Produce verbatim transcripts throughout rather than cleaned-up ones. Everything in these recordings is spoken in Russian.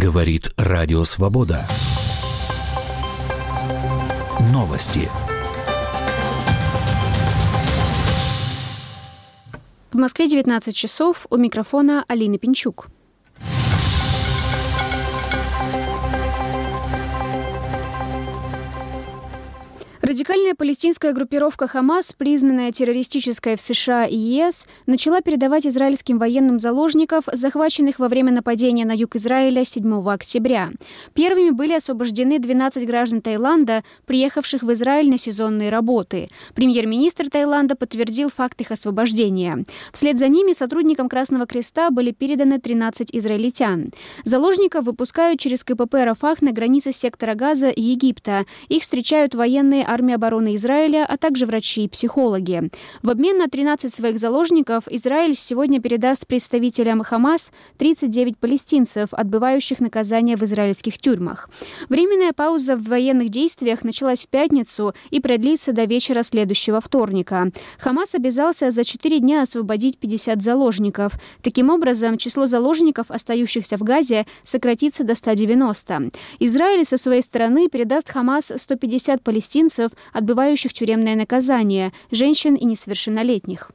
Говорит Радио Свобода. Новости. В Москве девятнадцать часов. У микрофона Алина Пинчук. Радикальная палестинская группировка «Хамас», признанная террористической в США и ЕС, начала передавать израильским военным заложников, захваченных во время нападения на юг Израиля седьмого октября. Первыми были освобождены двенадцать граждан Таиланда, приехавших в Израиль на сезонные работы. Премьер-министр Таиланда подтвердил факт их освобождения. Вслед за ними сотрудникам Красного Креста были переданы тринадцать израильтян. Заложников выпускают через КПП «Рафах» на границе сектора Газа и Египта. Их встречают военные армии обороны Израиля, а также врачи и психологи. В обмен на тринадцать своих заложников Израиль сегодня передаст представителям Хамас тридцать девять палестинцев, отбывающих наказание в израильских тюрьмах. Временная пауза в военных действиях началась в пятницу и продлится до вечера следующего вторника. Хамас обязался за четыре дня освободить пятьдесят заложников. Таким образом, число заложников, остающихся в Газе, сократится до ста девяноста. Израиль со своей стороны передаст Хамас сто пятьдесят палестинцев, отбывающих тюремное наказание, женщин и несовершеннолетних.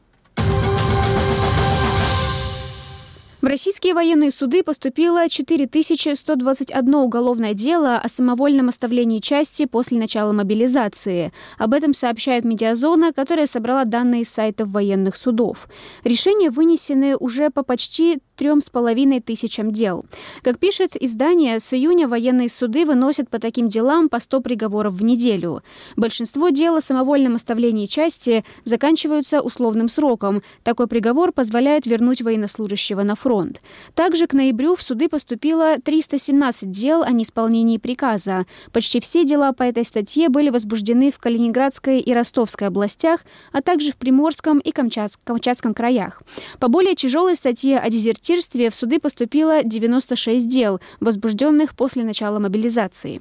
В российские военные суды поступило четыре тысячи сто двадцать одно уголовное дело о самовольном оставлении части после начала мобилизации. Об этом сообщает «Медиазона», которая собрала данные из сайтов военных судов. Решения вынесены уже по почти трем с половиной тысячам дел. Как пишет издание, с июня военные суды выносят по таким делам по сто приговоров в неделю. Большинство дел о самовольном оставлении части заканчиваются условным сроком. Такой приговор позволяет вернуть военнослужащего на фронт. Также к ноябрю в суды поступило триста семнадцать дел о неисполнении приказа. Почти все дела по этой статье были возбуждены в Калининградской и Ростовской областях, а также в Приморском и Камчатском, Камчатском краях. По более тяжелой статье о дезертирстве в суды поступило девяносто шесть дел, возбужденных после начала мобилизации.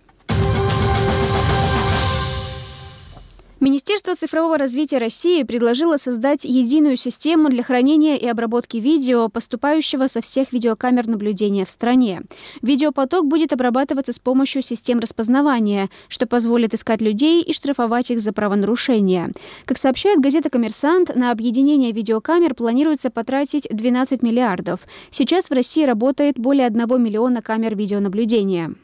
Министерство цифрового развития России предложило создать единую систему для хранения и обработки видео, поступающего со всех видеокамер наблюдения в стране. Видеопоток будет обрабатываться с помощью систем распознавания, что позволит искать людей и штрафовать их за правонарушения. Как сообщает газета «Коммерсант», на объединение видеокамер планируется потратить двенадцать миллиардов. Сейчас в России работает более одного миллиона камер видеонаблюдения.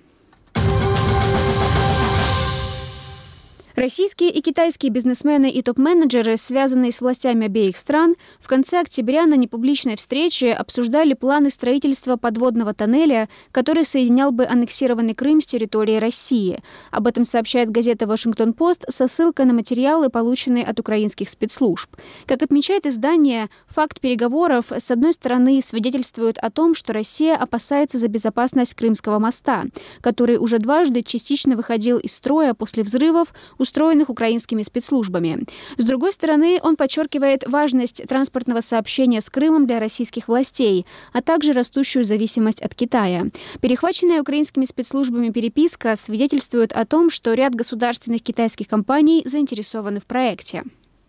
Российские и китайские бизнесмены и топ-менеджеры, связанные с властями обеих стран, в конце октября на непубличной встрече обсуждали планы строительства подводного тоннеля, который соединял бы аннексированный Крым с территорией России. Об этом сообщает газета «Вашингтон-Пост» со ссылкой на материалы, полученные от украинских спецслужб. Как отмечает издание, факт переговоров, с одной стороны, свидетельствует о том, что Россия опасается за безопасность Крымского моста, который уже дважды частично выходил из строя после взрывов, устроенных украинскими спецслужбами. С другой стороны, он подчеркивает важность транспортного сообщения с Крымом для российских властей, а также растущую зависимость от Китая. Перехваченная украинскими спецслужбами переписка свидетельствует о том, что ряд государственных китайских компаний заинтересованы в проекте.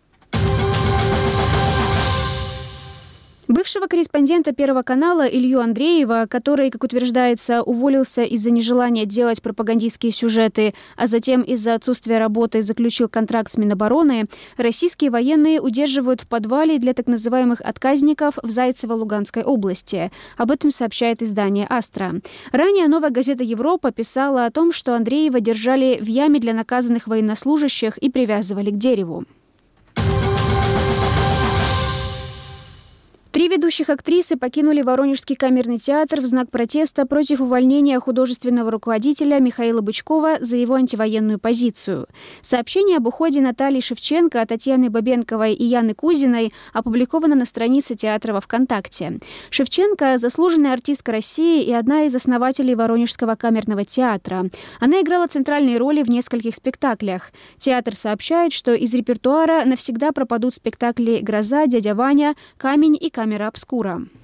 Бывшего корреспондента Первого канала Илью Андреева, который, как утверждается, уволился из-за нежелания делать пропагандистские сюжеты, а затем из-за отсутствия работы заключил контракт с Минобороны, российские военные удерживают в подвале для так называемых отказников в Зайцево-Луганской области. Об этом сообщает издание «Астра». Ранее «Новая газета Европа» писала о том, что Андреева держали в яме для наказанных военнослужащих и привязывали к дереву. Три ведущих актрисы покинули Воронежский камерный театр в знак протеста против увольнения художественного руководителя Михаила Бычкова за его антивоенную позицию. Сообщение об уходе Натальи Шевченко, Татьяны Бабенковой и Яны Кузиной опубликовано на странице театра во ВКонтакте. Шевченко – заслуженная артистка России и одна из основателей Воронежского камерного театра. Она играла центральные роли в нескольких спектаклях. Театр сообщает, что из репертуара навсегда пропадут спектакли «Гроза», «Дядя Ваня», «Камень» и «Камера обскура».